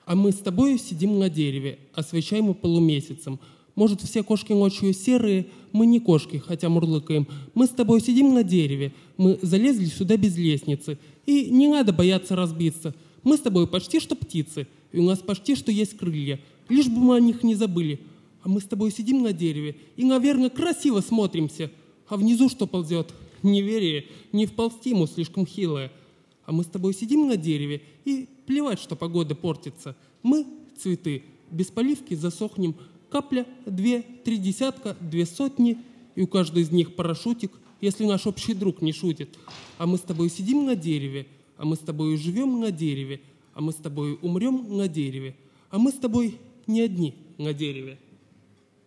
А мы с тобой сидим на дереве, освещаемый полумесяцем. Может, все кошки ночью серые, мы не кошки, хотя мурлыкаем. Мы с тобой сидим на дереве, мы залезли сюда без лестницы. И не надо бояться разбиться. Мы с тобой почти что птицы, и у нас почти что есть крылья. Лишь бы мы о них не забыли. А мы с тобой сидим на дереве и, наверное, красиво смотримся. А внизу что ползет? Неверие, не вползти ему слишком хилое. А мы с тобой сидим на дереве и плевать, что погода портится. Мы — цветы, без поливки засохнем. Капля, 2, 3 десятка, 2 сотни, и у каждой из них парашютик, если наш общий друг не шутит. А мы с тобой сидим на дереве, а мы с тобой живем на дереве, а мы с тобой умрем на дереве, а мы с тобой не одни на дереве.